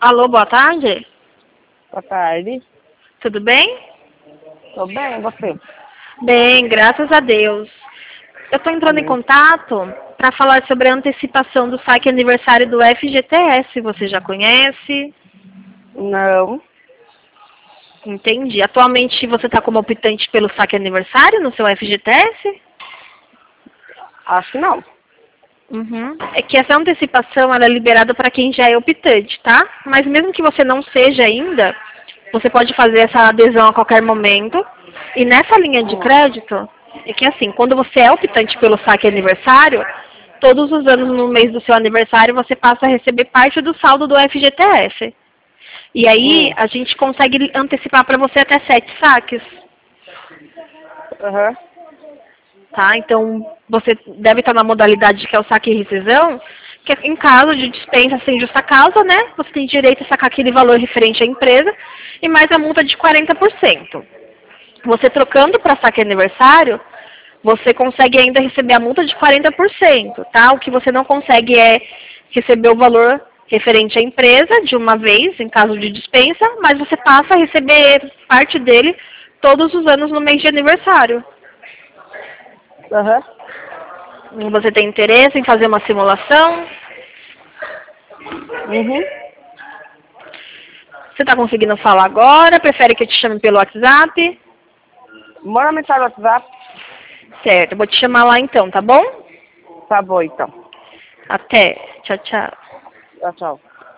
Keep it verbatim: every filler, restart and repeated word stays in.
Alô, boa tarde. Boa tarde. Tudo bem? Tô bem, e você? Bem, graças a Deus. Eu estou entrando em Amém. contato para falar sobre a antecipação do saque aniversário do F G T S. Você já conhece? Não, Entendi. Atualmente você está como optante pelo saque aniversário no seu F G T S? acho que não. Uhum. É que essa antecipação ela é liberada para quem já é optante, tá? Mas mesmo que você não seja ainda, você pode fazer essa adesão a qualquer momento. E nessa linha de Hum. crédito, é que assim, quando você é optante pelo saque aniversário, todos os anos no mês do seu aniversário você passa a receber parte do saldo do F G T S. E aí Hum. a gente consegue antecipar para você até sete saques. Aham. Tá? Então, você deve estar na modalidade que é o saque e rescisão, que é em caso de dispensa sem justa causa, né? Você tem direito a sacar aquele valor referente à empresa e mais a multa de quarenta por cento. Você trocando para saque aniversário, você consegue ainda receber a multa de quarenta por cento, tá? O que você não consegue é receber o valor referente à empresa de uma vez, em caso de dispensa, mas você passa a receber parte dele todos os anos no mês de aniversário. Aham. Você tem interesse em fazer uma simulação? Uhum. Você está conseguindo falar agora? Prefere que eu te chame pelo WhatsApp? Manda mensagem no WhatsApp. Certo, eu vou te chamar lá então, tá bom? Tá bom, então. Até. Tchau, tchau. Tchau, tchau.